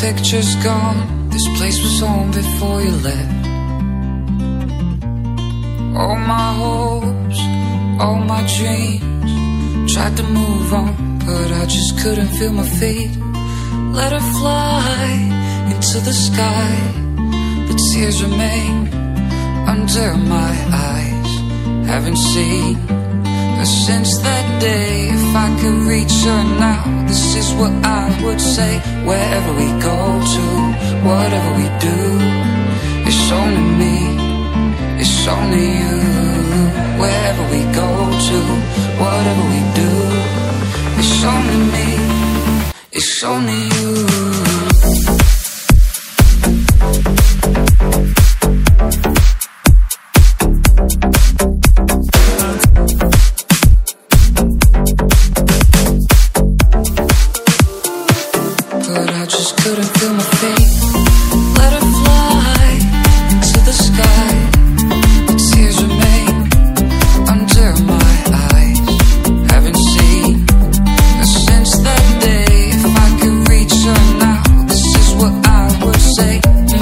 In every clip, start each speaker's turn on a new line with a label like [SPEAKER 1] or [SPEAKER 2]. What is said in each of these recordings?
[SPEAKER 1] picture's gone. This place was home before you left. All my hopes, all my dreams, tried to move on, but I just couldn't feel my feet. Let her fly into the sky, but tears remain under my eyes. Haven't seen her since that day. If I could reach her now, this is what I would say. Wherever we go to, whatever we do, it's only me, it's only you. Wherever we go to, whatever we do, it's only me, it's only you. Couldn't feel my feet. Let her fly into the sky, but tears remain under my eyes. Haven't seen her since that day. If I could reach her now, this is what I would say.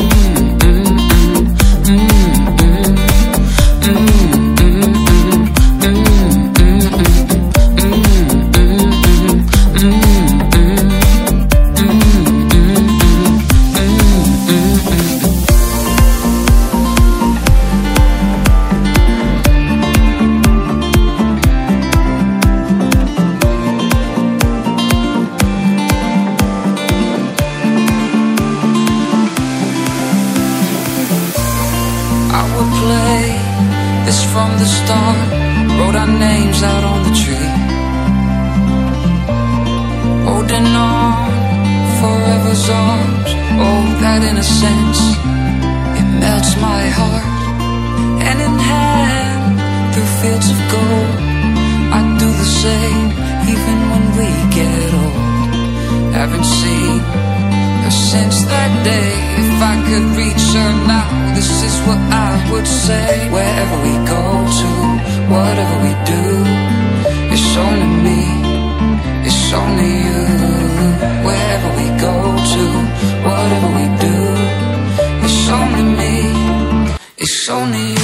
[SPEAKER 1] I would play this from the start, wrote our names out on the tree, holding on forever's arms. Oh, that innocence, it melts my heart. Hand in hand through fields of gold, I'd do the same even when we get old. Haven't seen her since that day. If I could reach her now, this is what I would say. Wherever we go to, whatever we do, it's only me, it's only you. Wherever we go to, whatever we do, it's only me, it's only you.